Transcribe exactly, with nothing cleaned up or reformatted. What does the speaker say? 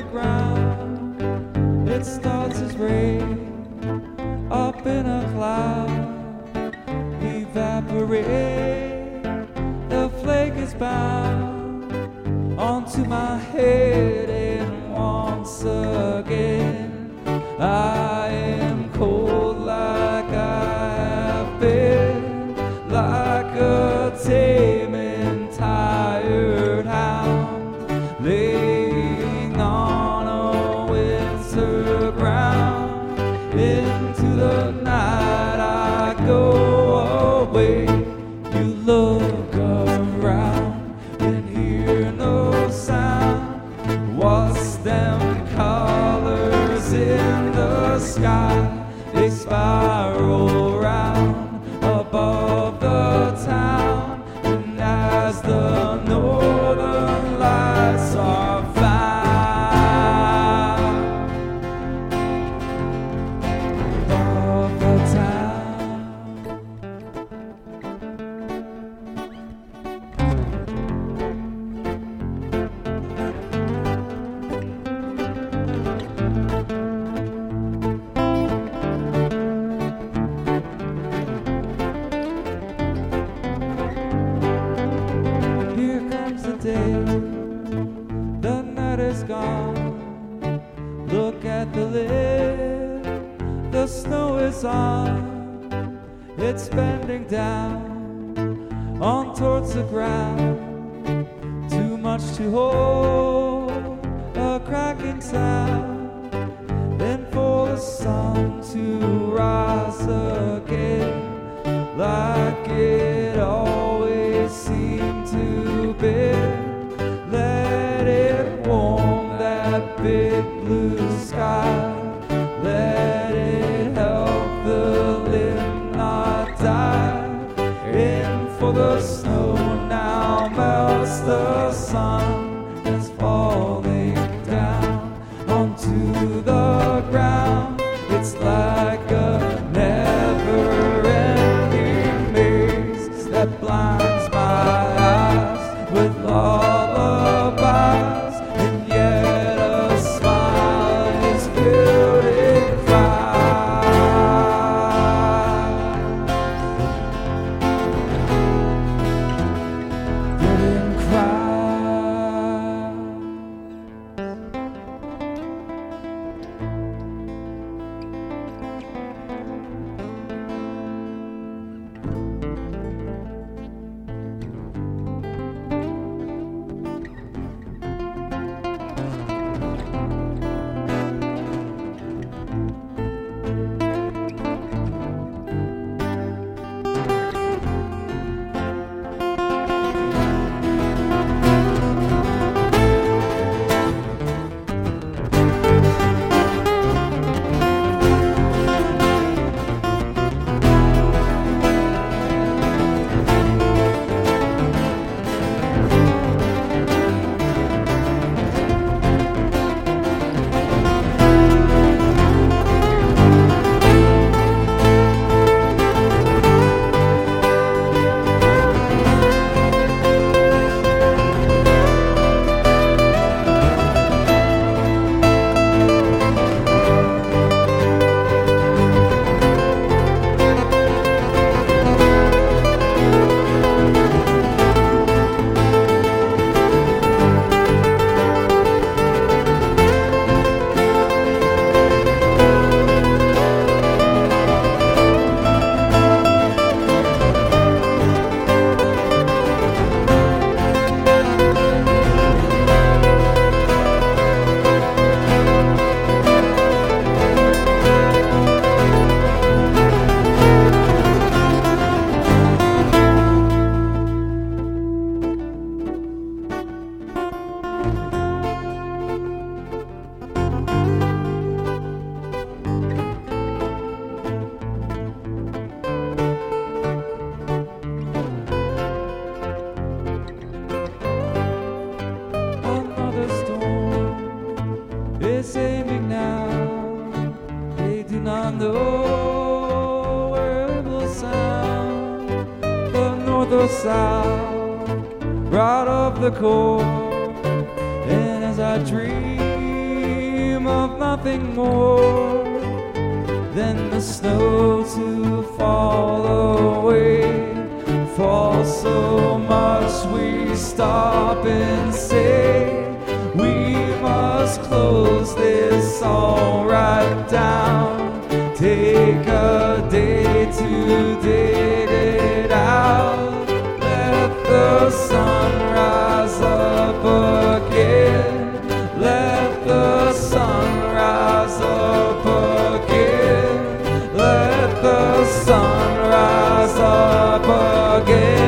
the ground. It starts as rain up in a cloud. Evaporate, the flake is bound onto my head, and once again I am cold like I have been, like a tame and tired hound laying on a winter ground. Into the night I go away. You look around and hear no sound. What's them colors in the sky? They spiral round above the town, and as the northern lights are found above the town. Here comes the day, the night is gone. Look at the lid, the snow is on. It's bending down on towards the ground. Too much to hold, a cracking sound. Then for the sun to rise again, like it always seemed to be. Let it warm that big blue sky. Let it help the limb not die. In for the snow now melts the sun that's falling down onto the ground. It's like a never-ending maze that blinds my eyes with lullabies, and yet a smile is filled in pride. Filled in pride. is aiming now. They do not know where it will sound, the north or south, right of the core. And as I dream dream of nothing more than the snow to fall away. Fall so much we stop and say, we must close this all right down. Take a day to date it out. Let the sun rise up again. Let the sun rise up again. Let the sun rise up again.